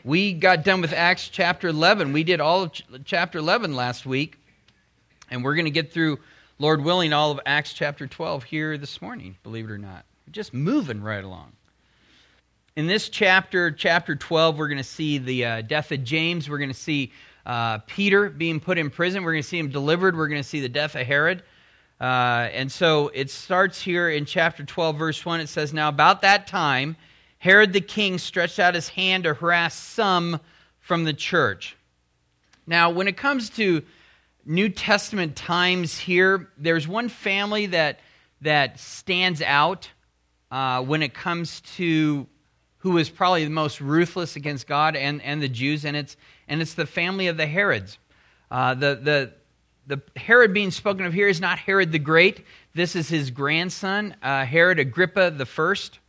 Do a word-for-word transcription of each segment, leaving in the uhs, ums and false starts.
We got done with Acts chapter eleven. We did all of ch- chapter eleven last week, and we're going to get through, Lord willing, all of Acts chapter twelve here this morning, believe it or not. We're just moving right along. In this chapter, chapter twelve, we're going to see the uh, death of James. We're going to see uh, Peter being put in prison. We're going to see him delivered. We're going to see the death of Herod. Uh, and so it starts here in chapter twelve, verse one. It says, "Now about that time, Herod the king stretched out his hand to harass some from the church." Now, when it comes to New Testament times here, there's one family that that stands out uh, when it comes to who is probably the most ruthless against God and, and the Jews, and it's and it's the family of the Herods. Uh, the the the Herod being spoken of here is not Herod the Great. This is his grandson, uh, Herod Agrippa the First.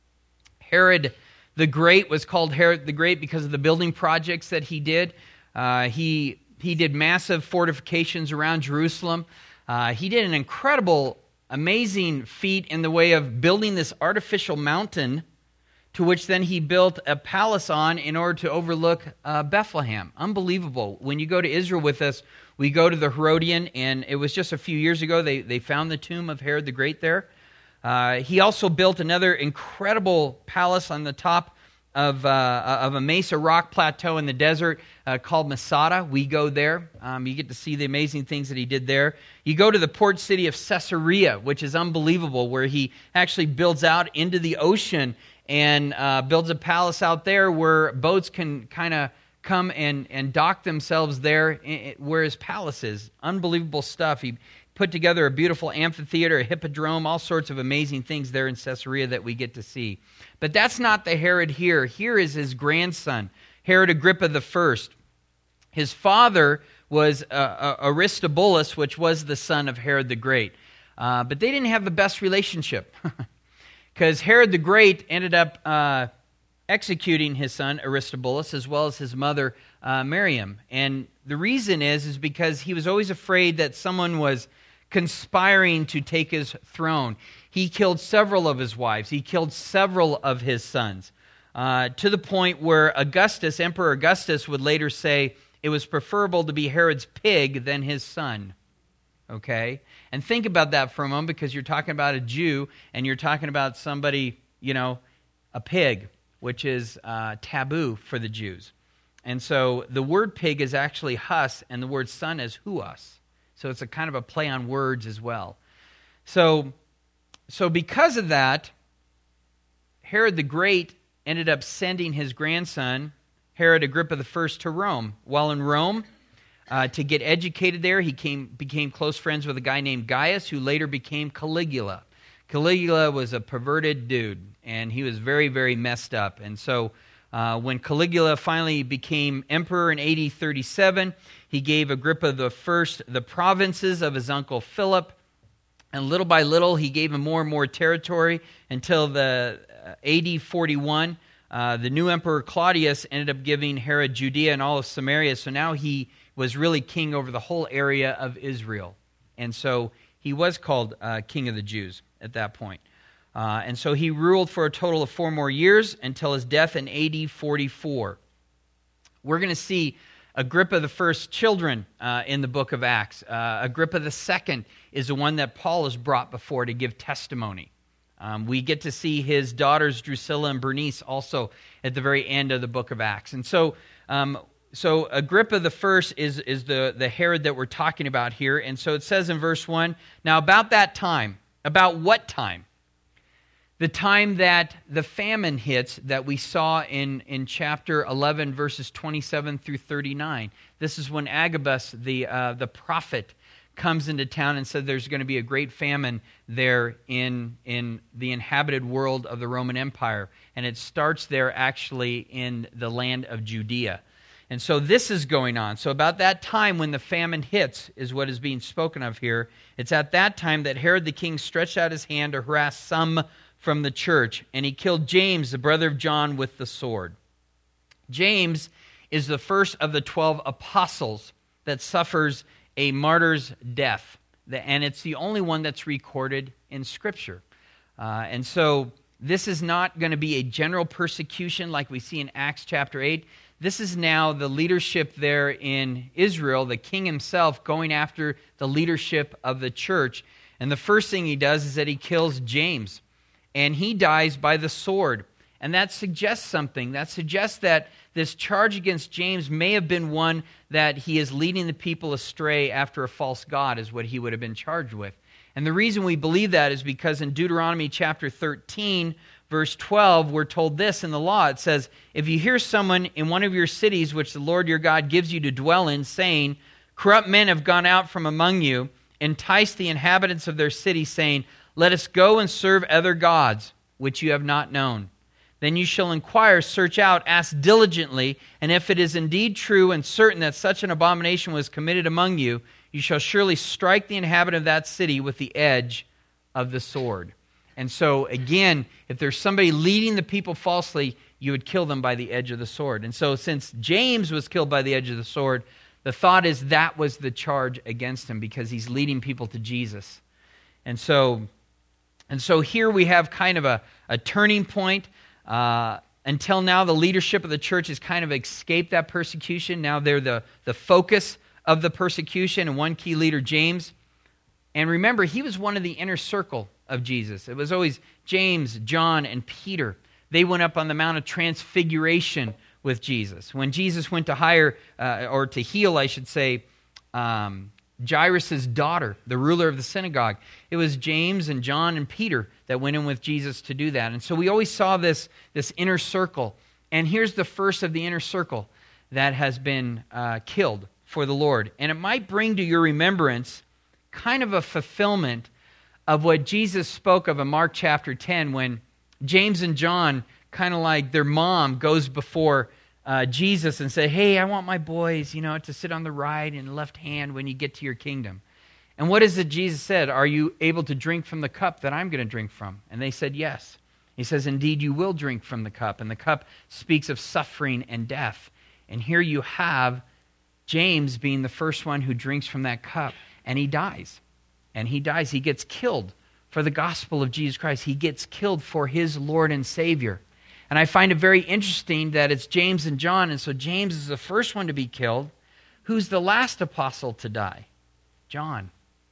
Herod the Great was called Herod the Great because of the building projects that he did. Uh, he he did massive fortifications around Jerusalem. Uh, he did an incredible, amazing feat in the way of building this artificial mountain to which then he built a palace on in order to overlook uh, Bethlehem. Unbelievable. When you go to Israel with us, we go to the Herodian, and it was just a few years ago they, they found the tomb of Herod the Great there. Uh, he also built another incredible palace on the top of uh, of a mesa rock plateau in the desert uh, called Masada. We go there. Um, you get to see the amazing things that he did there. You go to the port city of Caesarea, which is unbelievable, where he actually builds out into the ocean and uh, builds a palace out there where boats can kind of come and, and dock themselves there in, where his palace is. Unbelievable stuff. He put together a beautiful amphitheater, a hippodrome, all sorts of amazing things there in Caesarea that we get to see. But that's not the Herod here. Here is his grandson, Herod Agrippa the First. His father was uh, uh, Aristobulus, which was the son of Herod the Great. Uh, but they didn't have the best relationship because Herod the Great ended up uh, executing his son Aristobulus as well as his mother uh, Miriam. And the reason is, is because he was always afraid that someone was conspiring to take his throne. He killed several of his wives. He killed several of his sons, uh, to the point where Augustus, Emperor Augustus, would later say it was preferable to be Herod's pig than his son. Okay? And think about that for a moment, because you're talking about a Jew, and you're talking about somebody, you know, a pig, which is uh, taboo for the Jews. And so the word pig is actually hus, and the word son is huas. So it's a kind of a play on words as well. So, so because of that, Herod the Great ended up sending his grandson, Herod Agrippa the First, to Rome. While in Rome, uh, to get educated there, he came, became close friends with a guy named Gaius, who later became Caligula. Caligula was a perverted dude, and he was very, very messed up. And so uh, when Caligula finally became emperor in A D thirty-seven, he gave Agrippa the First the provinces of his uncle Philip, and little by little he gave him more and more territory until the uh, A D forty-one, uh, the new emperor Claudius ended up giving Herod Judea and all of Samaria, so now he was really king over the whole area of Israel. And so he was called uh, King of the Jews at that point. Uh, and so he ruled for a total of four more years until his death in A D forty-four. We're going to see Agrippa the First's children uh, in the book of Acts. Uh, Agrippa the Second is the one that Paul is brought before to give testimony. Um, we get to see his daughters Drusilla and Bernice also at the very end of the book of Acts. And so um, so Agrippa the First is, is the, the Herod that we're talking about here. And so it says in verse one, "Now about that time," about what time? The time that the famine hits that we saw in, in chapter eleven, verses twenty-seven through thirty-nine. This is when Agabus, the uh, the prophet, comes into town and said there's going to be a great famine there in, in the inhabited world of the Roman Empire. And it starts there actually in the land of Judea. And so this is going on. So about that time when the famine hits is what is being spoken of here. It's at that time that Herod the king stretched out his hand to harass some from the church, and he killed James, the brother of John, with the sword. James is the first of the twelve apostles that suffers a martyr's death, and it's the only one that's recorded in Scripture. Uh, and so this is not going to be a general persecution like we see in Acts chapter eight. This is now the leadership there in Israel, the king himself, going after the leadership of the church. And the first thing he does is that he kills James. And he dies by the sword. And that suggests something. That suggests that this charge against James may have been one that he is leading the people astray after a false god, is what he would have been charged with. And the reason we believe that is because in Deuteronomy chapter thirteen, verse twelve, we're told this in the law. It says, if you hear someone in one of your cities which the Lord your God gives you to dwell in, saying, corrupt men have gone out from among you, entice the inhabitants of their city, saying, let us go and serve other gods, which you have not known. Then you shall inquire, search out, ask diligently, and if it is indeed true and certain that such an abomination was committed among you, you shall surely strike the inhabitant of that city with the edge of the sword. And so, again, if there's somebody leading the people falsely, you would kill them by the edge of the sword. And so, since James was killed by the edge of the sword, the thought is that was the charge against him because he's leading people to Jesus. And so, and so here we have kind of a, a turning point. Uh, until now, the leadership of the church has kind of escaped that persecution. Now they're the, the focus of the persecution, and one key leader, James. And remember, he was one of the inner circle of Jesus. It was always James, John, and Peter. They went up on the Mount of Transfiguration with Jesus. When Jesus went to hire, uh, or to heal, I should say, um, Jairus' daughter, the ruler of the synagogue, it was James and John and Peter that went in with Jesus to do that. And so we always saw this, this inner circle. And here's the first of the inner circle that has been uh, killed for the Lord. And it might bring to your remembrance kind of a fulfillment of what Jesus spoke of in Mark chapter ten, when James and John, kind of like their mom, goes before uh, Jesus and say, hey, I want my boys, you know, to sit on the right and left hand when you get to your kingdom. And what is it Jesus said? Are you able to drink from the cup that I'm going to drink from? And they said, yes. He says, indeed, you will drink from the cup. And the cup speaks of suffering and death. And here you have James being the first one who drinks from that cup, and he dies. And he dies. He gets killed for the gospel of Jesus Christ. He gets killed for his Lord and Savior. And I find it very interesting that it's James and John, and so James is the first one to be killed. Who's the last apostle to die? John.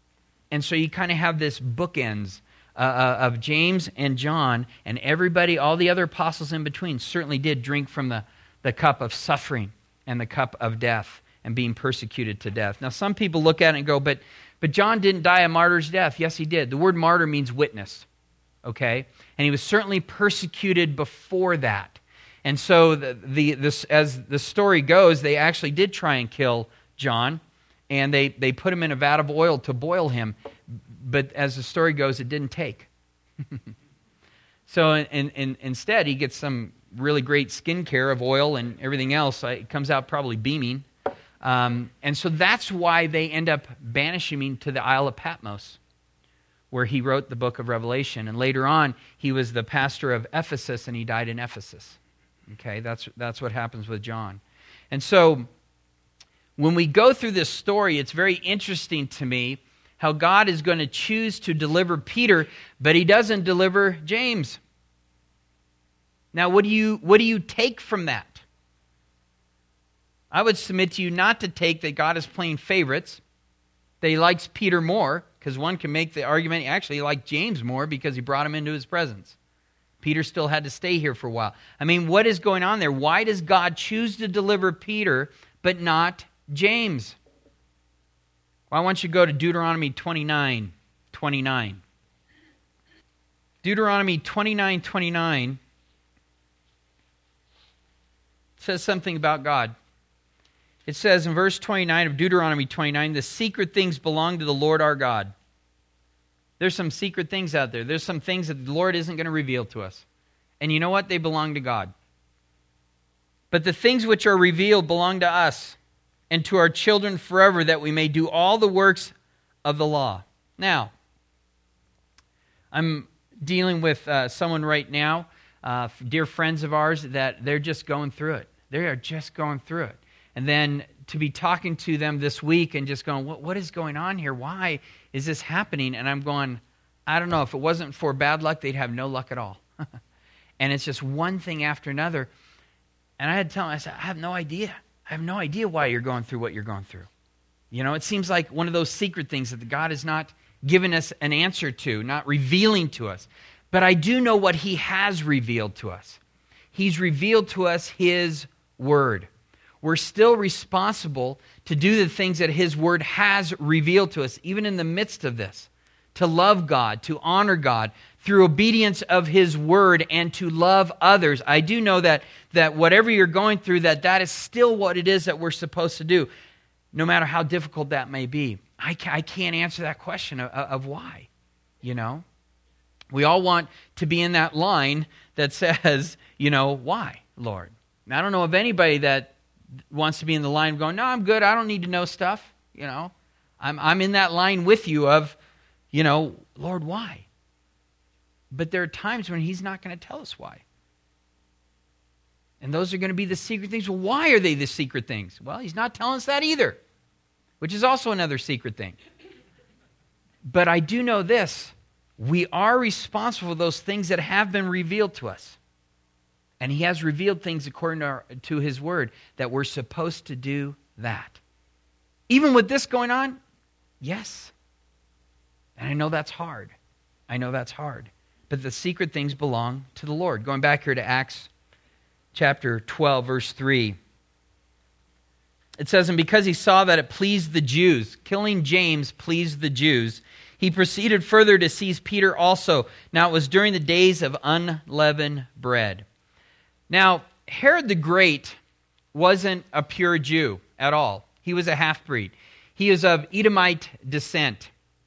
And so you kind of have this bookends uh, of James and John, and everybody, all the other apostles in between, certainly did drink from the, the cup of suffering and the cup of death and being persecuted to death. Now, some people look at it and go, but, but John didn't die a martyr's death. Yes, he did. The word martyr means witness, okay? And he was certainly persecuted before that. And so, the, the this as the story goes, they actually did try and kill John, and they, they put him in a vat of oil to boil him. But as the story goes, it didn't take. So in, in, instead, he gets some really great skincare of oil and everything else. It comes out probably beaming. Um, and so that's why they end up banishing him to the Isle of Patmos, where he wrote the book of Revelation. And later on, he was the pastor of Ephesus, and he died in Ephesus. Okay, that's that's what happens with John. And so when we go through this story, it's very interesting to me how God is going to choose to deliver Peter, but he doesn't deliver James. Now, what do you what do you take from that? I would submit to you not to take that God is playing favorites, that he likes Peter more, because one can make the argument, actually, he liked James more because he brought him into his presence. Peter still had to stay here for a while. I mean, what is going on there? Why does God choose to deliver Peter, but not James? Well, I want you to go to Deuteronomy twenty-nine twenty-nine. Deuteronomy twenty-nine twenty-nine says something about God. It says in verse twenty-nine of Deuteronomy twenty-nine, the secret things belong to the Lord our God. There's some secret things out there. There's some things that the Lord isn't going to reveal to us. And you know what? They belong to God. But the things which are revealed belong to us and to our children forever, that we may do all the works of the law. Now, I'm dealing with uh, someone right now, uh, dear friends of ours, that they're just going through it. They are just going through it. And then to be talking to them this week and just going, what, what is going on here? Why is this happening? And I'm going, I don't know. If it wasn't for bad luck, they'd have no luck at all. And it's just one thing after another. And I had to tell him, I said, I have no idea. I have no idea why you're going through what you're going through. You know, it seems like one of those secret things that God has not given us an answer to, not revealing to us. But I do know what he has revealed to us. He's revealed to us his word. We're still responsible to do the things that his word has revealed to us, even in the midst of this. To love God, to honor God through obedience of his word, and to love others. I do know that, that whatever you're going through, that that is still what it is that we're supposed to do, no matter how difficult that may be. I can't, I can't answer that question of, of why, you know. We all want to be in that line that says, you know, why, Lord? And I don't know of anybody that wants to be in the line going, no, I'm good, I don't need to know stuff, you know. I'm I'm in that line with you of, you know, Lord, why? But there are times when he's not going to tell us why. And those are going to be the secret things. Well, why are they the secret things? Well, he's not telling us that either, which is also another secret thing. But I do know this. We are responsible for those things that have been revealed to us. And he has revealed things according to, our, to his word that we're supposed to do that. Even with this going on, yes. And I know that's hard. I know that's hard. But the secret things belong to the Lord. Going back here to Acts chapter twelve, verse three. It says, and because he saw that it pleased the Jews, killing James pleased the Jews, he proceeded further to seize Peter also. Now it was during the days of unleavened bread. Now, Herod the Great wasn't a pure Jew at all. He was a half-breed. He is of Edomite descent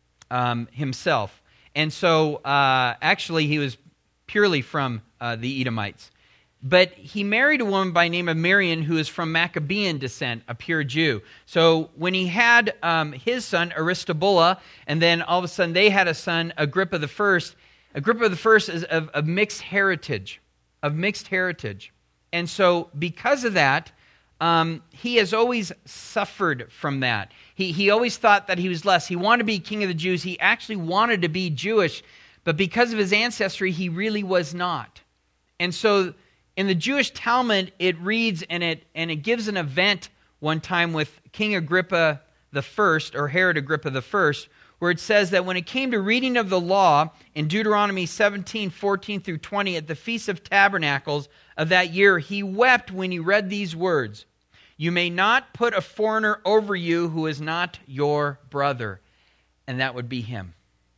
um, himself. And so, uh, actually, he was purely from uh, the Edomites. But he married a woman by the name of Miriam who is from Maccabean descent, a pure Jew. So when he had um, his son, Aristobulus, and then all of a sudden they had a son, Agrippa the First, Agrippa the First is of, of mixed heritage, of mixed heritage. And so because of that, um, he has always suffered from that. He, he always thought that he was less. He wanted to be king of the Jews. He actually wanted to be Jewish, but because of his ancestry, he really was not. And so in the Jewish Talmud, it reads and it and it gives an event one time with King Agrippa the First, or Herod Agrippa the First, where it says that when it came to reading of the law in Deuteronomy seventeen, fourteen through twenty, at the Feast of Tabernacles of that year, he wept when he read these words, "You may not put a foreigner over you who is not your brother." And that would be him.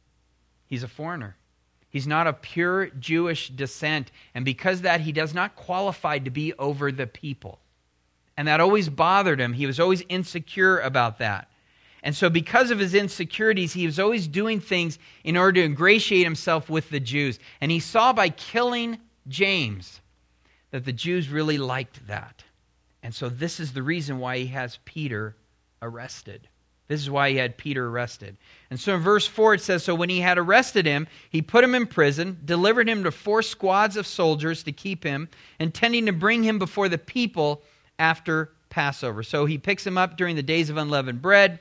He's a foreigner. He's not of pure Jewish descent. And because of that, he does not qualify to be over the people. And that always bothered him. He was always insecure about that. And so because of his insecurities, he was always doing things in order to ingratiate himself with the Jews. And he saw by killing James that the Jews really liked that. And so this is the reason why he has Peter arrested. This is why he had Peter arrested. And so in verse four it says, so when he had arrested him, he put him in prison, delivered him to four squads of soldiers to keep him, intending to bring him before the people after Passover. So he picks him up during the days of unleavened bread,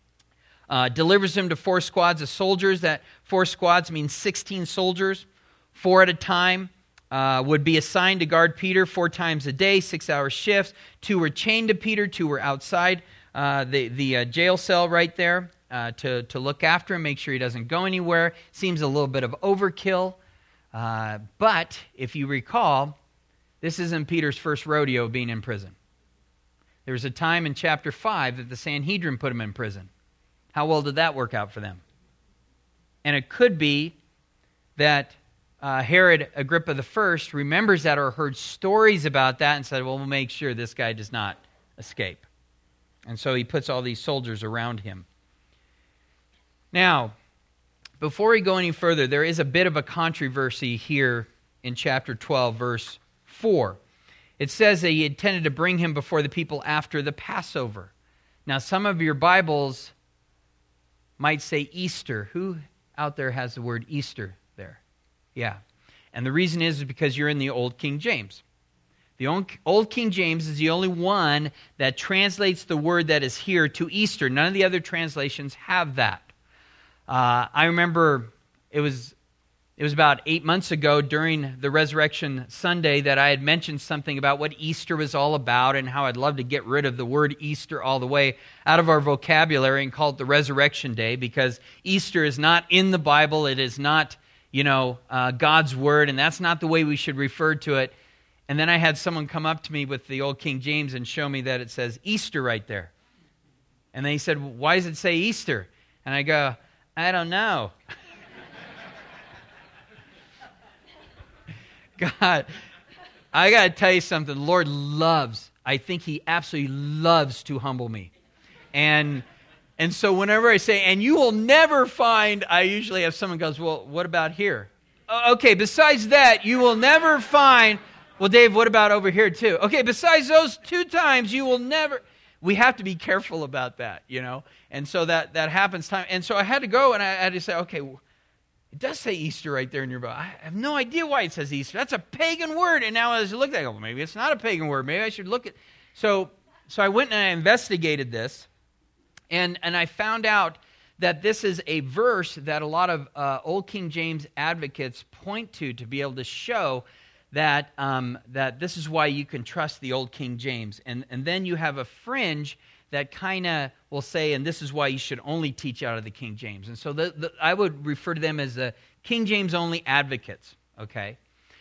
uh, delivers him to four squads of soldiers. That four squads means sixteen soldiers, four at a time. Uh, would be assigned to guard Peter four times a day, six-hour shifts. Two were chained to Peter, two were outside uh, the, the uh, jail cell right there uh, to, to look after him, make sure he doesn't go anywhere. Seems a little bit of overkill. Uh, but if you recall, this isn't Peter's first rodeo being in prison. There was a time in chapter five that the Sanhedrin put him in prison. How well did that work out for them? And it could be that Uh, Herod Agrippa the First remembers that or heard stories about that and said, well, we'll make sure this guy does not escape. And so he puts all these soldiers around him. Now, before we go any further, there is a bit of a controversy here in chapter twelve, verse four. It says that he intended to bring him before the people after the Passover. Now, some of your Bibles might say Easter. Who out there has the word Easter there? Yeah. And the reason is because you're in the Old King James. The Old King James is the only one that translates the word that is here to Easter. None of the other translations have that. Uh, I remember it was it was about eight months ago during the Resurrection Sunday that I had mentioned something about what Easter was all about and how I'd love to get rid of the word Easter all the way out of our vocabulary and call it the Resurrection Day, because Easter is not in the Bible. It is not, you know, uh, God's Word, and that's not the way we should refer to it. And then I had someone come up to me with the old King James and show me that it says Easter right there. And then he said, why does it say Easter? And I go, I don't know. God, I got to tell you something. The Lord loves, I think he absolutely loves to humble me. And and so whenever I say, and you will never find, I usually have someone goes, well, what about here? Uh, okay, besides that, you will never find, well, Dave, what about over here too? Okay, besides those two times, you will never, we have to be careful about that, you know? And so that, that happens time. And so I had to go and I had to say, okay, it does say Easter right there in your Bible. I have no idea why it says Easter. That's a pagan word. And now as I look at it, I go, well, maybe it's not a pagan word. Maybe I should look at... So so I went and I investigated this, and, and I found out that this is a verse that a lot of uh, Old King James advocates point to to be able to show that um, that this is why you can trust the Old King James. And, and then you have a fringe that kind of will say, and this is why you should only teach out of the King James. And so the, the, I would refer to them as the King James only advocates, okay?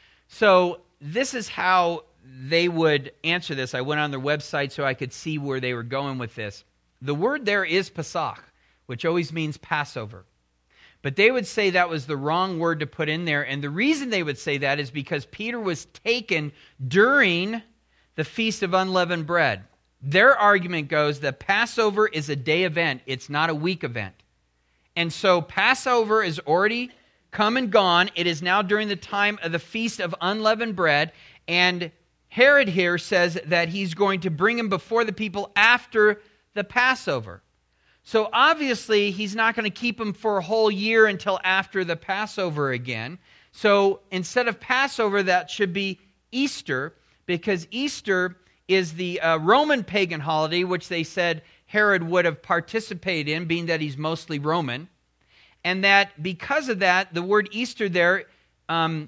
So this is how they would answer this. I went on their website so I could see where they were going with this. The word there is Pesach, which always means Passover. But they would say that was the wrong word to put in there. And the reason they would say that is because Peter was taken during the Feast of Unleavened Bread. Their argument goes that Passover is a day event. It's not a week event. And so Passover is already come and gone. It is now during the time of the Feast of Unleavened Bread. And Herod here says that he's going to bring him before the people after the Passover. So obviously he's not going to keep him for a whole year until after the Passover again. So instead of Passover, that should be Easter, because Easter is the uh, Roman pagan holiday, which they said Herod would have participated in, being that he's mostly Roman. And that because of that, the word Easter there um,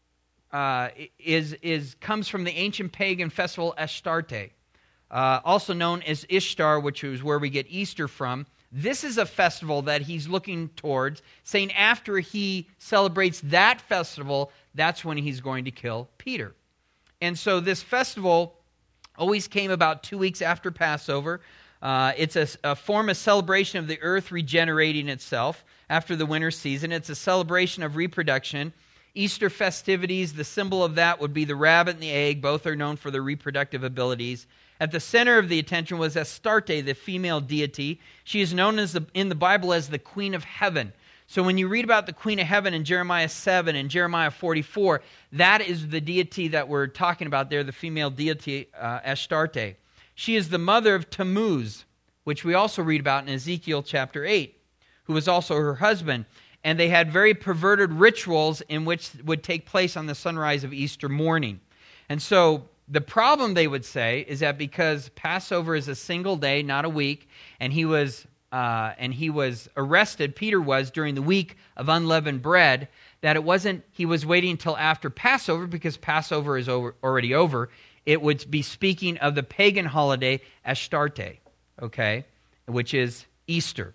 uh, is, is comes from the ancient pagan festival Astarte, uh, also known as Ishtar, which is where we get Easter from. This is a festival that he's looking towards, saying after he celebrates that festival, that's when he's going to kill Peter. And so this festival always came about two weeks after Passover. Uh, it's a, a form of celebration of the earth regenerating itself after the winter season. It's a celebration of reproduction. Easter festivities, the symbol of that would be the rabbit and the egg. Both are known for their reproductive abilities. At the center of the attention was Astarte, the female deity. She is known as the, in the Bible as the Queen of Heaven. So when you read about the Queen of Heaven in Jeremiah seven and Jeremiah forty-four, that is the deity that we're talking about there, the female deity uh, Astarte. She is the mother of Tammuz, which we also read about in Ezekiel chapter eight, who was also her husband. And they had very perverted rituals in which would take place on the sunrise of Easter morning. And so the problem, they would say, is that because Passover is a single day, not a week, and he was uh, and he was arrested, Peter was, during the week of unleavened bread, that it wasn't, he was waiting until after Passover, because Passover is over, already over. It would be speaking of the pagan holiday Astarte, okay, which is Easter.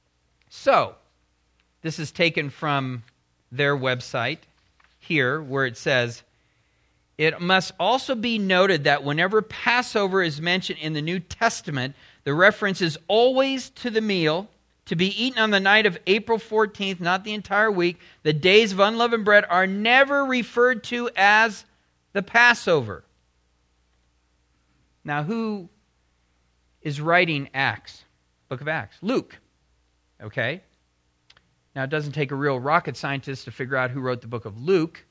So, this is taken from their website here, where it says, it must also be noted that whenever Passover is mentioned in the New Testament, the reference is always to the meal to be eaten on the night of April fourteenth, not the entire week. The days of unleavened bread are never referred to as the Passover. Now, who is writing Acts, book of Acts? Luke, okay? Now, it doesn't take a real rocket scientist to figure out who wrote the book of Luke.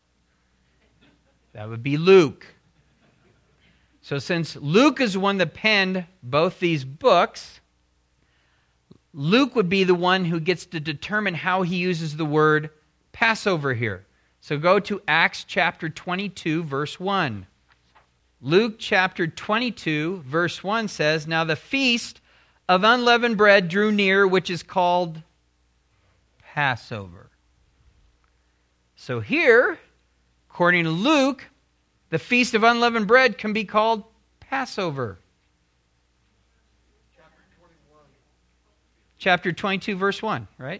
That would be Luke. So since Luke is the one that penned both these books, Luke would be the one who gets to determine how he uses the word Passover here. So go to Acts chapter twenty-two, verse one. Luke chapter twenty-two, verse one says, "Now the feast of unleavened bread drew near, which is called Passover." So here, according to Luke, the Feast of Unleavened Bread can be called Passover. Chapter twenty-two, verse one, right?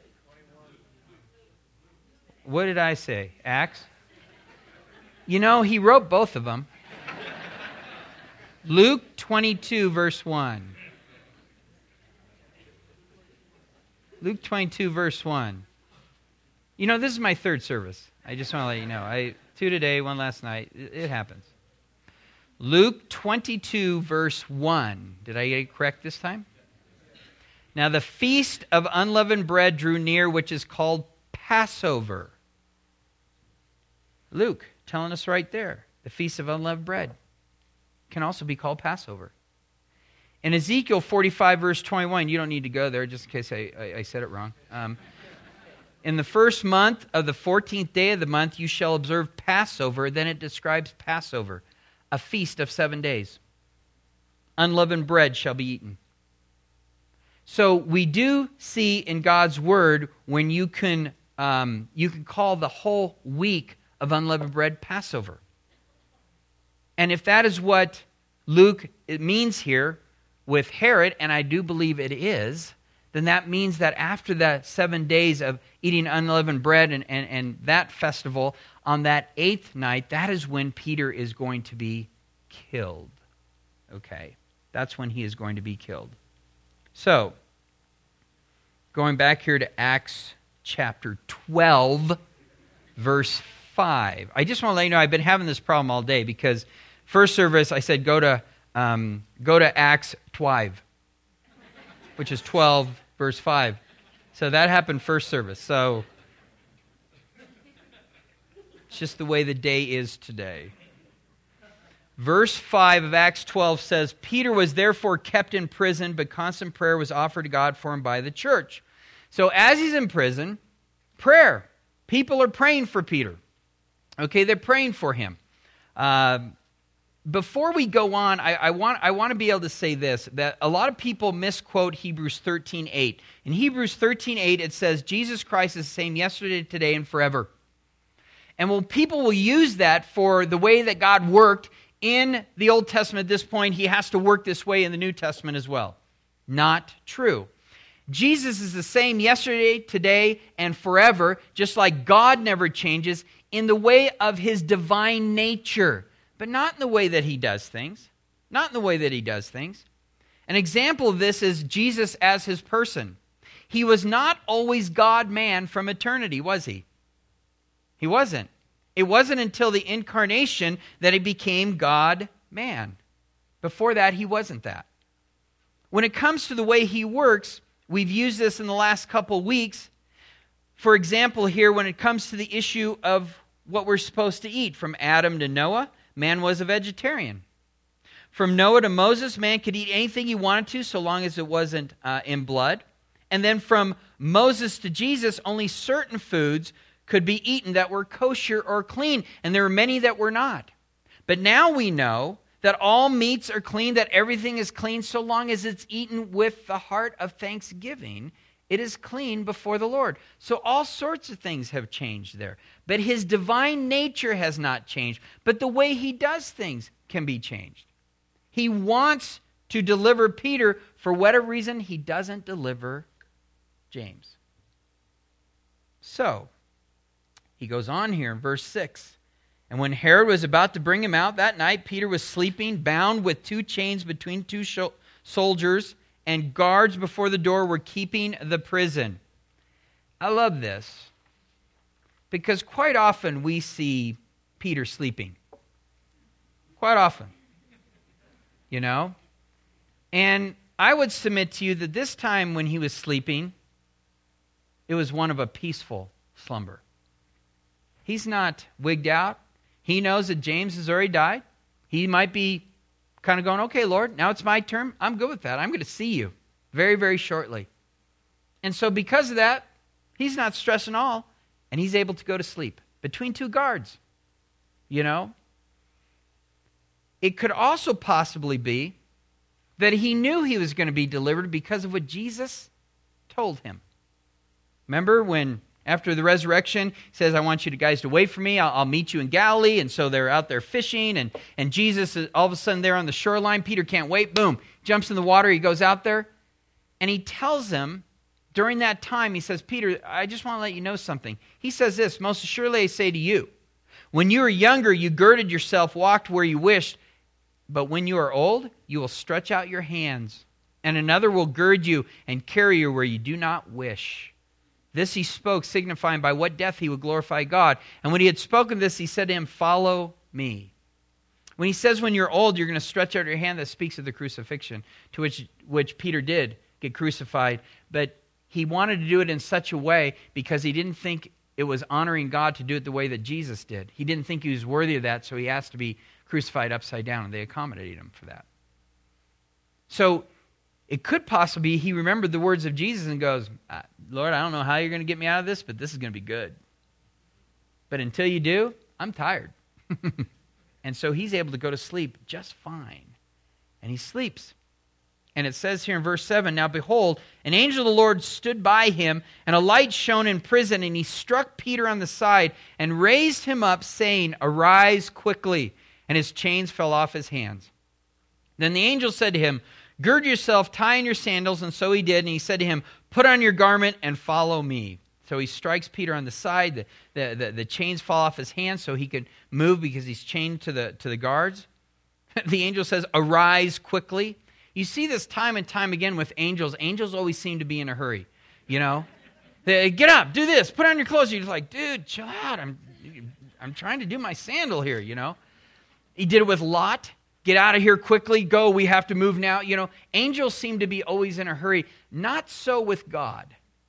What did I say? Acts? You know, he wrote both of them. Luke twenty-two, verse one. Luke twenty-two, verse one. You know, this is my third service. I just want to let you know. I two today, one last night. It, it happens. Luke twenty-two, verse one. Did I get it correct this time? Now the feast of unleavened bread drew near, which is called Passover. Luke telling us right there, the feast of unleavened bread can also be called Passover. In Ezekiel forty-five, verse twenty-one, you don't need to go there just in case I, I, I said it wrong. Um, in the first month of the fourteenth day of the month, you shall observe Passover. Then it describes Passover, a feast of seven days. Unleavened bread shall be eaten. So we do see in God's word when you can um, you can call the whole week of unleavened bread Passover. And if that is what Luke it means here with Herod, and I do believe it is, then that means that after the seven days of eating unleavened bread and, and, and that festival, on that eighth night, that is when Peter is going to be killed. Okay, that's when he is going to be killed. So, going back here to Acts chapter twelve, verse five. I just want to let you know I've been having this problem all day because first service I said go to um, go to Acts twelve, which is twelve, verse five. So that happened first service. So it's just the way the day is today. Verse five of Acts twelve says, Peter was therefore kept in prison, but constant prayer was offered to God for him by the church. So as he's in prison, prayer. People are praying for Peter. Okay, they're praying for him. Uh, before we go on, I, I want I want to be able to say this, that a lot of people misquote Hebrews thirteen eight. In Hebrews thirteen eight, it says, Jesus Christ is the same yesterday, today, and forever. And well, people will use that for the way that God worked in the Old Testament at this point. He has to work this way in the New Testament as well. Not true. Jesus is the same yesterday, today, and forever, just like God never changes in the way of his divine nature, but not in the way that he does things. Not in the way that he does things. An example of this is Jesus as his person. He was not always God-man from eternity, was he? He wasn't. It wasn't until the incarnation that he became God-man. Before that, he wasn't that. When it comes to the way he works, we've used this in the last couple weeks. For example, here, when it comes to the issue of what we're supposed to eat, from Adam to Noah, man was a vegetarian. From Noah to Moses, man could eat anything he wanted to so long as it wasn't uh, in blood. And then from Moses to Jesus, only certain foods could be eaten that were kosher or clean, and there were many that were not. But now we know that all meats are clean, that everything is clean so long as it's eaten with the heart of thanksgiving. It is clean before the Lord. So all sorts of things have changed there. But his divine nature has not changed. But the way he does things can be changed. He wants to deliver Peter. For whatever reason, he doesn't deliver James. So, he goes on here in verse six. And when Herod was about to bring him out that night, Peter was sleeping, bound with two chains between two sh- soldiers, and guards before the door were keeping the prison. I love this, because quite often we see Peter sleeping. Quite often. You know? And I would submit to you that this time when he was sleeping, it was one of a peaceful slumber. He's not wigged out. He knows that James has already died. He might be kind of going, okay, Lord, now it's my turn. I'm good with that. I'm going to see you very, very shortly. And so because of that, he's not stressing all, and he's able to go to sleep between two guards. You know? It could also possibly be that he knew he was going to be delivered because of what Jesus told him. Remember when After the resurrection, he says, I want you to guys to wait for me. I'll, I'll meet you in Galilee. And so they're out there fishing, and, and Jesus is all of a sudden there on the shoreline. Peter can't wait. Boom. Jumps in the water. He goes out there. And he tells them, during that time, he says, Peter, I just want to let you know something. He says this, most assuredly I say to you, when you were younger, you girded yourself, walked where you wished. But when you are old, you will stretch out your hands, and another will gird you and carry you where you do not wish. This he spoke, signifying by what death he would glorify God. And when he had spoken this, he said to him, follow me. When he says when you're old, you're going to stretch out your hand, that speaks of the crucifixion, to which, which Peter did get crucified. But he wanted to do it in such a way because he didn't think it was honoring God to do it the way that Jesus did. He didn't think he was worthy of that, so he asked to be crucified upside down, and they accommodated him for that. So it could possibly be he remembered the words of Jesus and goes, Lord, I don't know how you're going to get me out of this, but this is going to be good. But until you do, I'm tired. And so he's able to go to sleep just fine. And he sleeps. And it says here in verse seven, now behold, an angel of the Lord stood by him, and a light shone in prison, and he struck Peter on the side and raised him up, saying, arise quickly. And his chains fell off his hands. Then the angel said to him, gird yourself, tie on your sandals. And so he did. And he said to him, put on your garment and follow me. So he strikes Peter on the side. The, the, the, the chains fall off his hands so he could move because he's chained to the, to the guards. The angel says, arise quickly. You see this time and time again with angels. Angels always seem to be in a hurry. You know? They, get up, do this, put on your clothes. You're just like, dude, chill out. I'm, I'm trying to do my sandal here, you know? He did it with Lot. Get out of here quickly. Go. We have to move now. You know, angels seem to be always in a hurry. Not so with God.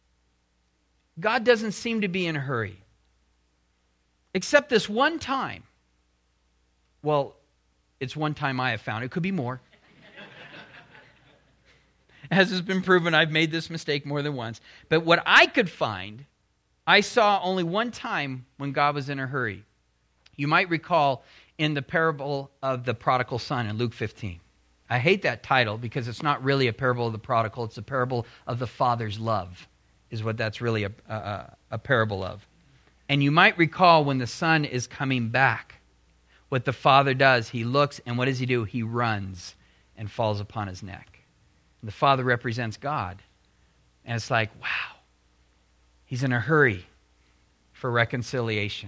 God doesn't seem to be in a hurry. Except this one time. Well, it's one time I have found. It could be more. As has been proven, I've made this mistake more than once. But what I could find, I saw only one time when God was in a hurry. You might recall in the parable of the prodigal son in Luke fifteen. I hate that title because it's not really a parable of the prodigal. It's a parable of the father's love is what that's really a, a, a parable of. And you might recall when the son is coming back, what the father does, he looks, and what does he do? He runs and falls upon his neck. And the father represents God. And it's like, wow, he's in a hurry for reconciliation.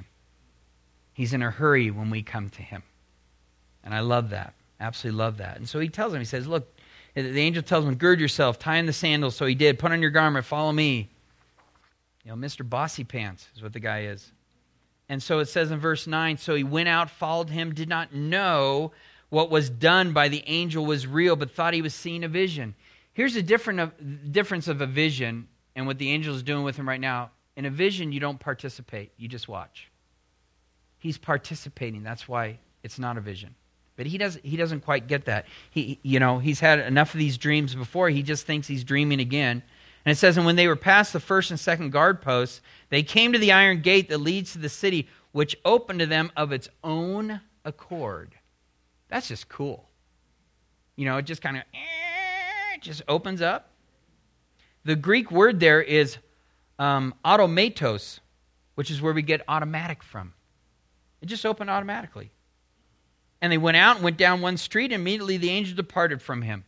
He's in a hurry when we come to him. And I love that. Absolutely love that. And so he tells him, he says, look, the angel tells him, gird yourself, tie on the sandals. So he did. Put on your garment, follow me. You know, Mister Bossy Pants is what the guy is. And so it says in verse nine, so he went out, followed him, did not know what was done by the angel was real, but thought he was seeing a vision. Here's the different difference of a vision and what the angel is doing with him right now. In a vision, you don't participate. You just watch. He's participating. That's why it's not a vision. But he doesn't he doesn't quite get that. He you know, he's had enough of these dreams before. He just thinks he's dreaming again. And it says, and when they were past the first and second guard posts, they came to the iron gate that leads to the city, which opened to them of its own accord. That's just cool. You know, it just kind of eh, just opens up. The Greek word there is um, automatos, which is where we get automatic from. It just opened automatically. And they went out and went down one street, and immediately the angel departed from him.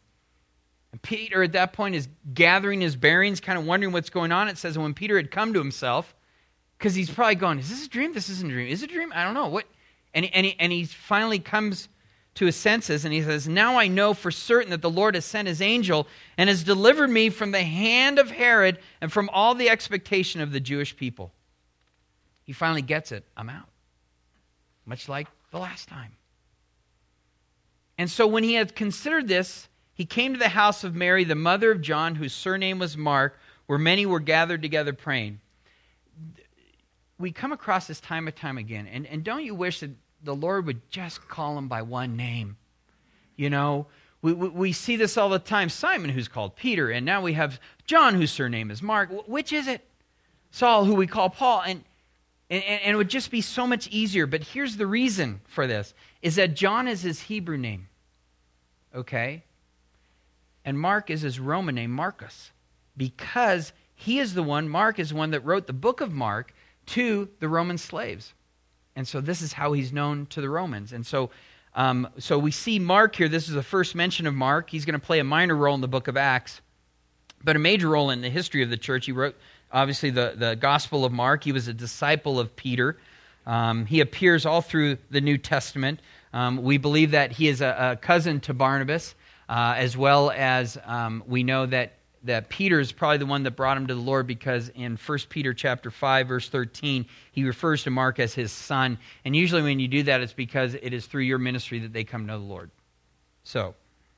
And Peter at that point is gathering his bearings, kind of wondering what's going on. It says, when Peter had come to himself, because he's probably going, is this a dream? This isn't a dream. Is it a dream? I don't know. What? And, and, he, and he finally comes to his senses, and he says, now I know for certain that the Lord has sent his angel and has delivered me from the hand of Herod and from all the expectation of the Jewish people. He finally gets it. I'm out. Much like the last time. And so when he had considered this, he came to the house of Mary, the mother of John, whose surname was Mark, where many were gathered together praying. We come across this time and time again. And, and don't you wish that the Lord would just call them by one name? You know, we, we, we see this all the time. Simon, who's called Peter, and now we have John, whose surname is Mark. Which is it? Saul, who we call Paul. And, and, and it would just be so much easier. But here's the reason for this, is that John is his Hebrew name. Okay? And Mark is his Roman name, Marcus, because he is the one, Mark is the one that wrote the book of Mark to the Roman slaves. And so this is how he's known to the Romans. And so um, so we see Mark here. This is the first mention of Mark. He's going to play a minor role in the book of Acts, but a major role in the history of the church. He wrote, obviously, the, the Gospel of Mark. He was a disciple of Peter. Um, he appears all through the New Testament. Um, we believe that he is a, a cousin to Barnabas, uh, as well as um, we know that that Peter is probably the one that brought him to the Lord, because in First Peter chapter five, verse thirteen, he refers to Mark as his son. And usually when you do that, it's because it is through your ministry that they come to know the Lord. So,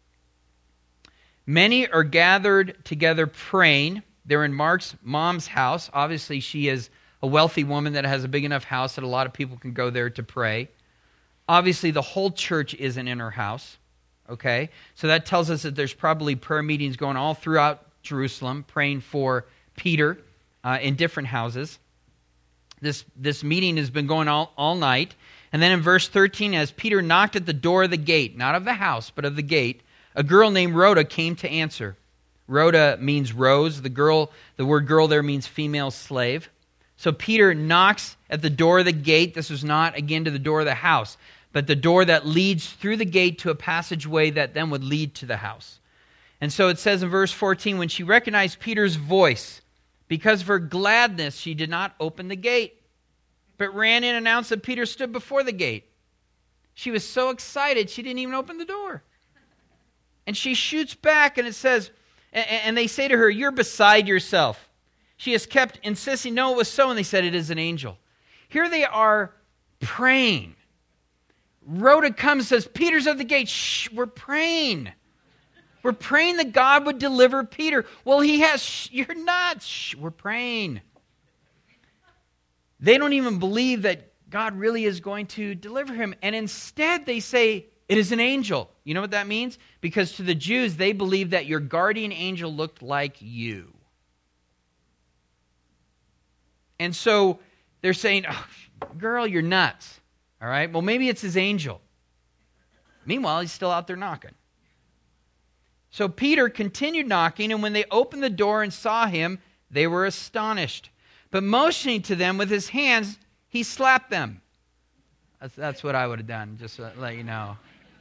many are gathered together praying. They're in Mark's mom's house. Obviously, she is a wealthy woman that has a big enough house that a lot of people can go there to pray. Obviously, the whole church isn't in her house. Okay? So that tells us that there's probably prayer meetings going all throughout Jerusalem, praying for Peter uh, in different houses. This, this meeting has been going all, all night. And then in verse thirteen, as Peter knocked at the door of the gate, not of the house, but of the gate, a girl named Rhoda came to answer. Rhoda means rose. The girl, the word girl there means female slave. So Peter knocks at the door of the gate. This was not, again, to the door of the house, but the door that leads through the gate to a passageway that then would lead to the house. And so it says in verse fourteen, when she recognized Peter's voice, because of her gladness, she did not open the gate, but ran in and announced that Peter stood before the gate. She was so excited, she didn't even open the door. And she shoots back, and it says, and they say to her, "You're beside yourself." She has kept insisting, no, it was so, and they said, "It is an angel." Here they are praying. Rhoda comes and says, "Peter's at the gate." Shh, we're praying. We're praying that God would deliver Peter. Well, he has. Shh, you're not. Shh, we're praying. They don't even believe that God really is going to deliver him. And instead they say, it is an angel. You know what that means? Because to the Jews, they believe that your guardian angel looked like you. And so they're saying, oh, girl, you're nuts. All right, well, maybe it's his angel. Meanwhile, he's still out there knocking. So Peter continued knocking, and when they opened the door and saw him, they were astonished. But motioning to them with his hands, he slapped them. That's, that's what I would have done, just to let you know.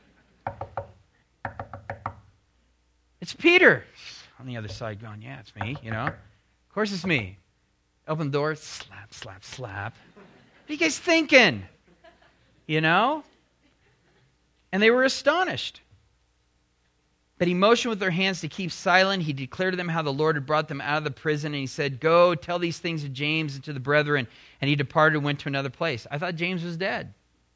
It's Peter. On the other side going, yeah, it's me, you know. Of course it's me. Open the door, slap, slap, slap. What are you guys thinking? You know? And they were astonished. But he motioned with their hands to keep silent. He declared to them how the Lord had brought them out of the prison. And he said, "Go, tell these things to James and to the brethren." And he departed and went to another place. I thought James was dead.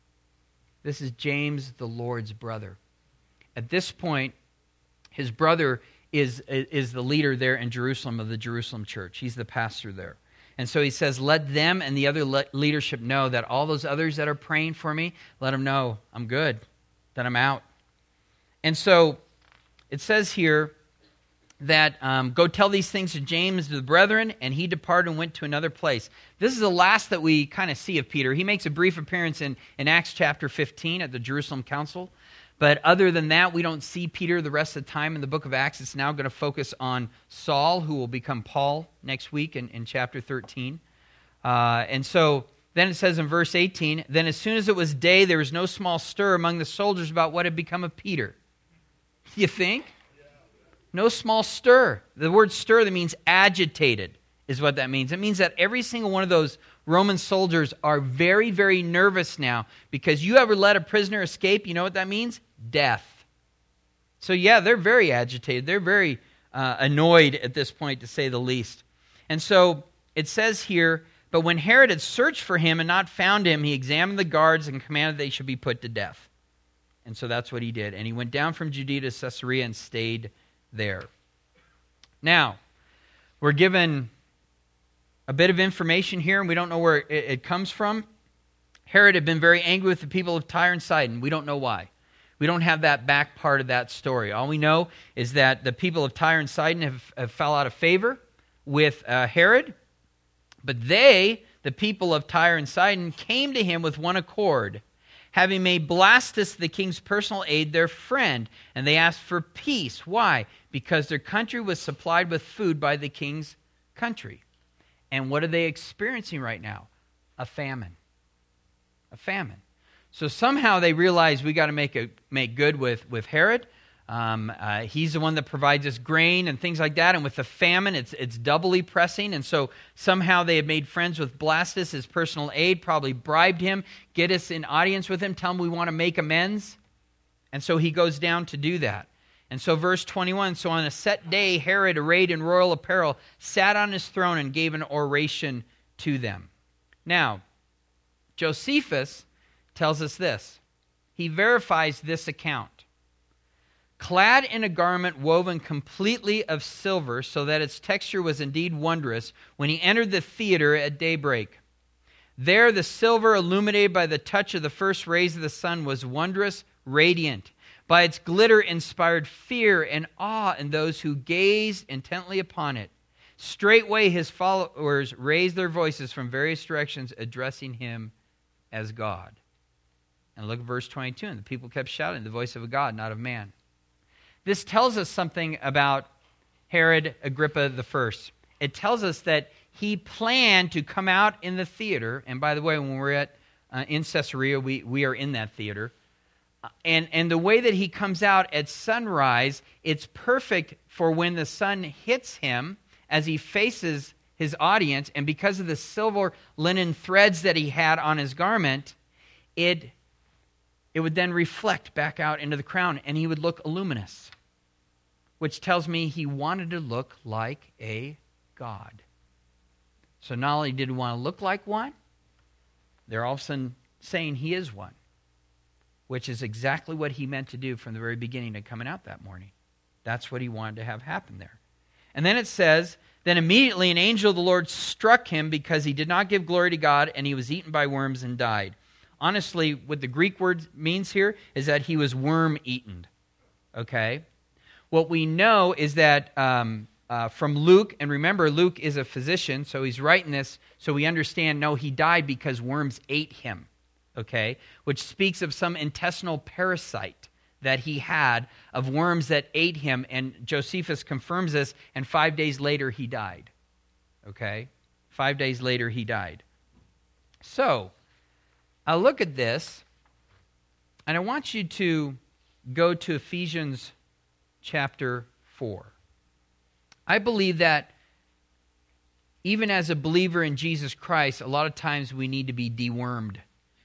This is James, the Lord's brother. At this point, his brother is, is the leader there in Jerusalem of the Jerusalem church. He's the pastor there. And so he says, let them and the other le- leadership know that all those others that are praying for me, let them know I'm good, that I'm out. And so it says here that um, go tell these things to James, to the brethren, and he departed and went to another place. This is the last that we kind of see of Peter. He makes a brief appearance in, in Acts chapter fifteen at the Jerusalem Council. But other than that, we don't see Peter the rest of the time in the book of Acts. It's now going to focus on Saul, who will become Paul next week in, in chapter thirteen. Uh, and so then it says in verse eighteen, then as soon as it was day, there was no small stir among the soldiers about what had become of Peter. You think? No small stir. The word stir, that means agitated, is what that means. It means that every single one of those Roman soldiers are very, very nervous now, because you ever let a prisoner escape, you know what that means? Death. So yeah, they're very agitated. They're very uh, annoyed at this point, to say the least. And so it says here, but when Herod had searched for him and not found him, he examined the guards and commanded they should be put to death. And so that's what he did. And he went down from Judea to Caesarea and stayed there. Now, we're given a bit of information here, and we don't know where it, it comes from. Herod had been very angry with the people of Tyre and Sidon. We don't know why. We don't have that back part of that story. All we know is that the people of Tyre and Sidon have, have fell out of favor with uh, Herod, but they, the people of Tyre and Sidon, came to him with one accord, having made Blastus, the king's personal aide, their friend, and they asked for peace. Why? Because their country was supplied with food by the king's country. And what are they experiencing right now? A famine. A famine. So somehow they realize we got to make a make good with, with Herod. Um, uh, he's the one that provides us grain and things like that. And with the famine, it's it's doubly pressing. And so somehow they have made friends with Blastus, his personal aide, probably bribed him, get us in audience with him, tell him we want to make amends. And so he goes down to do that. And so verse twenty-one, so on a set day, Herod, arrayed in royal apparel, sat on his throne and gave an oration to them. Now, Josephus tells us this. He verifies this account. Clad in a garment woven completely of silver, so that its texture was indeed wondrous, when he entered the theater at daybreak. There the silver, illuminated by the touch of the first rays of the sun, was wondrous, radiant. By its glitter inspired fear and awe in those who gazed intently upon it. Straightway his followers raised their voices from various directions, addressing him as God. And look at verse twenty-two, and the people kept shouting, the voice of a God, not of man. This tells us something about Herod Agrippa the First. It tells us that he planned to come out in the theater, and by the way, when we're at uh, in Caesarea, we, we are in that theater. And, and the way that he comes out at sunrise, it's perfect for when the sun hits him as he faces his audience, and because of the silver linen threads that he had on his garment, it, it would then reflect back out into the crown, and he would look luminous, which tells me he wanted to look like a god. So not only did he want to look like one, they're all of a sudden saying he is one, which is exactly what he meant to do from the very beginning of coming out that morning. That's what he wanted to have happen there. And then it says, then immediately an angel of the Lord struck him because he did not give glory to God, and he was eaten by worms and died. Honestly, what the Greek word means here is that he was worm-eaten. Okay? What we know is that um, uh, from Luke, and remember, Luke is a physician, so he's writing this so we understand, no, he died because worms ate him. Okay? Which speaks of some intestinal parasite that he had of worms that ate him, and Josephus confirms this, and five days later he died. Okay? Five days later he died. So, I look at this, and I want you to go to Ephesians chapter four. I believe that even as a believer in Jesus Christ, a lot of times we need to be dewormed.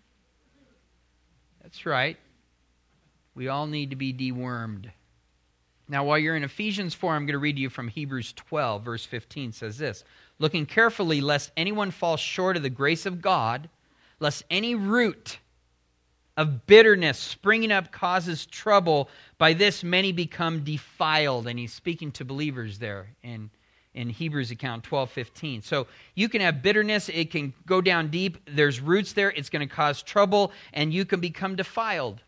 That's right. We all need to be dewormed. Now, while you're in Ephesians four, I'm going to read to you from Hebrews twelve, verse fifteen, says this, looking carefully lest anyone fall short of the grace of God, lest any root of bitterness springing up causes trouble. By this many become defiled. And he's speaking to believers there in, in Hebrews account twelve fifteen. So you can have bitterness. It can go down deep. There's roots there. It's going to cause trouble, and you can become defiled.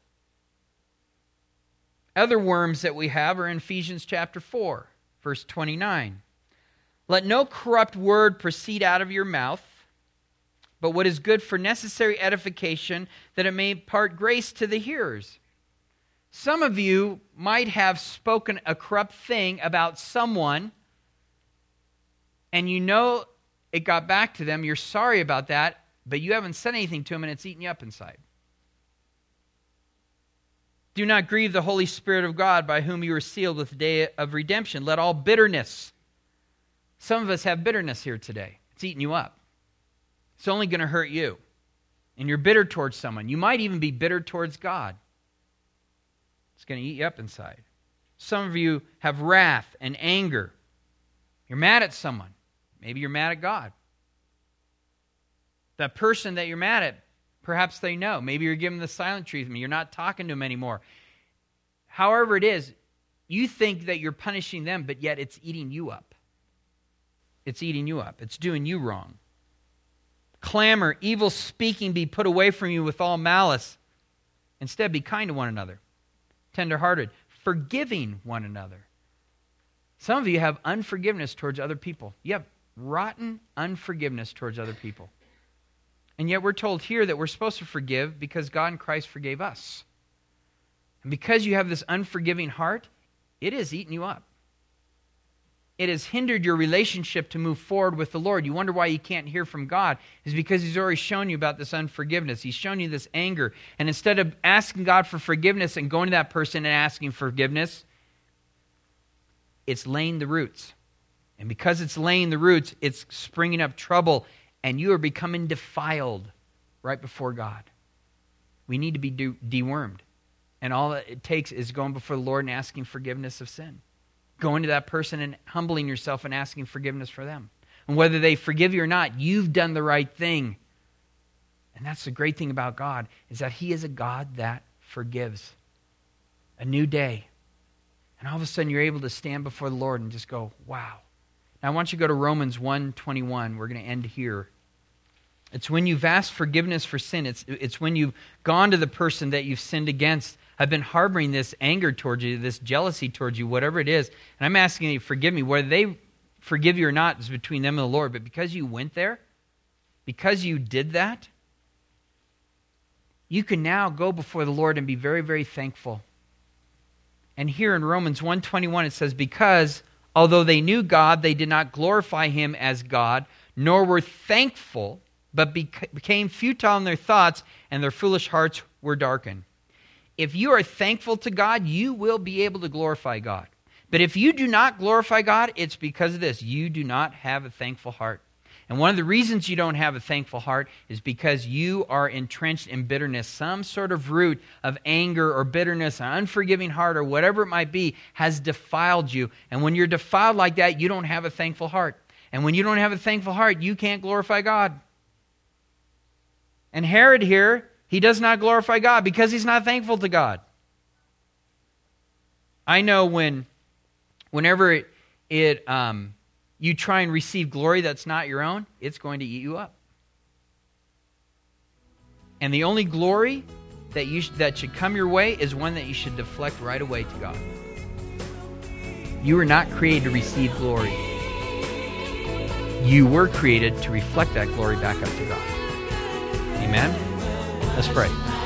Other worms that we have are in Ephesians chapter four, verse twenty-nine. Let no corrupt word proceed out of your mouth, but what is good for necessary edification, that it may impart grace to the hearers. Some of you might have spoken a corrupt thing about someone, and you know it got back to them. You're sorry about that, but you haven't said anything to them, and it's eating you up inside. Do not grieve the Holy Spirit of God, by whom you were sealed with the day of redemption. Let all bitterness. Some of us have bitterness here today. It's eating you up. It's only going to hurt you. And you're bitter towards someone. You might even be bitter towards God. It's going to eat you up inside. Some of you have wrath and anger. You're mad at someone. Maybe you're mad at God. That person that you're mad at, perhaps they know. Maybe you're giving the silent treatment. You're not talking to them anymore. However it is, you think that you're punishing them, but yet it's eating you up. It's eating you up. It's doing you wrong. Clamor, evil speaking be put away from you with all malice. Instead, be kind to one another, tenderhearted, forgiving one another. Some of you have unforgiveness towards other people. You have rotten unforgiveness towards other people. And yet we're told here that we're supposed to forgive because God and Christ forgave us. And because you have this unforgiving heart, it is eating you up. it has hindered your relationship to move forward with the Lord. You wonder why you can't hear from God. It's because He's already shown you about this unforgiveness. He's shown you this anger. And instead of asking God for forgiveness and going to that person and asking forgiveness, it's laying the roots. And because it's laying the roots, it's springing up trouble, and you are becoming defiled right before God. We need to be de- dewormed. And all that it takes is going before the Lord and asking forgiveness of sin. Going to that person and humbling yourself and asking forgiveness for them. And whether they forgive you or not, you've done the right thing. And that's the great thing about God, is that He is a God that forgives. A new day. And all of a sudden you're able to stand before the Lord and just go, wow. Now I want you to go to Romans one twenty-one. We're going to end here. It's when you've asked forgiveness for sin. It's, it's when you've gone to the person that you've sinned against. I've been harboring this anger towards you, this jealousy towards you, whatever it is. And I'm asking you to forgive me. Whether they forgive you or not is between them and the Lord. But because you went there, because you did that, you can now go before the Lord and be very, very thankful. And here in Romans one twenty-one it says, because although they knew God, they did not glorify Him as God, nor were thankful, but became futile in their thoughts, and their foolish hearts were darkened. If you are thankful to God, you will be able to glorify God. But if you do not glorify God, it's because of this. You do not have a thankful heart. And one of the reasons you don't have a thankful heart is because you are entrenched in bitterness. Some sort of root of anger or bitterness, an unforgiving heart, or whatever it might be, has defiled you. And when you're defiled like that, you don't have a thankful heart. And when you don't have a thankful heart, you can't glorify God. And Herod here, he does not glorify God because he's not thankful to God. I know when, whenever it, it um, you try and receive glory that's not your own, it's going to eat you up. And the only glory that you sh- that should come your way is one that you should deflect right away to God. You were not created to receive glory. You were created to reflect that glory back up to God. Amen? Let's pray.